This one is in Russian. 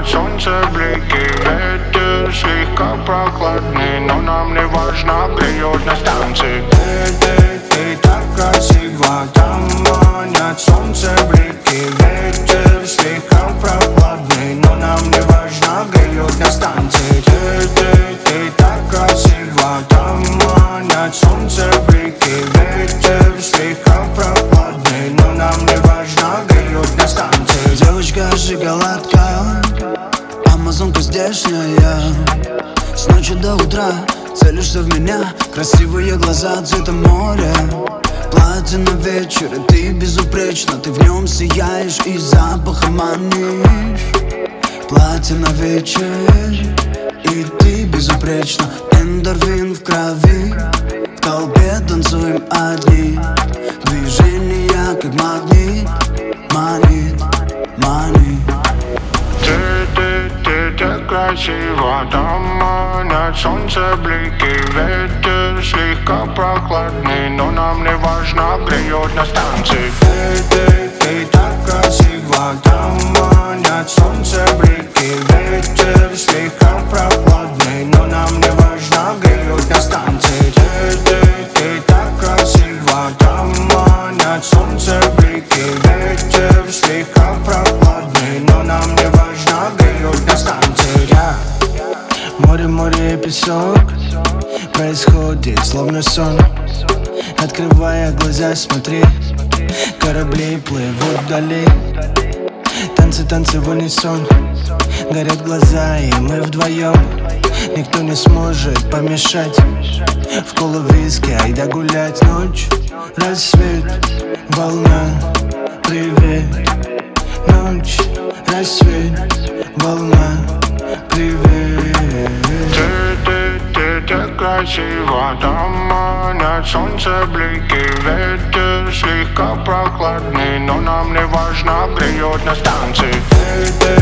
манят солнце блики. Ветер слегка прохладный, но нам не важно, греет на станции. Ты так красиво, там манят солнце блики. Ветер слегка прохладный, но нам не важно, греет на станции. Ты так красиво, там манят солнце блики. Ветер слегка прохладный, но нам не важно, греет на станции. Девочка-шоколадка, амазонка здешняя. С ночи до утра целишься в меня. Красивые глаза цвета моря. Платье на вечер, и ты безупречна. Ты в нем сияешь и запахом манишь. Платье на вечер, и ты безупречна. Эндорфин в крови, в толпе танцуем одни. Движения как магнит, манит, манит. Ты так красиво, там манят солнце блики. Ветер слегка прохладный, но нам не важно, греет на станции. Ты так красиво, там манят солнце блики. Ветер слегка прохладный, но нам не важно, греет на станции. Ты так красиво, там манят солнце блики. Ветер слегка прохладный, но нам не важно, греет на станции. Море, море и песок, происходит словно сон. Открывая глаза, смотри, корабли плывут вдали. Танцы, танцы в унисон, горят глаза, и мы вдвоем. Никто не сможет помешать. В колу виски, айда гулять. Ночь, рассвет, волна, привет. Ночь, рассвет, волна, привет. Ты так красиво, там манят солнце блики. Ветер слегка прохладный, но нам не важно, греет на станции.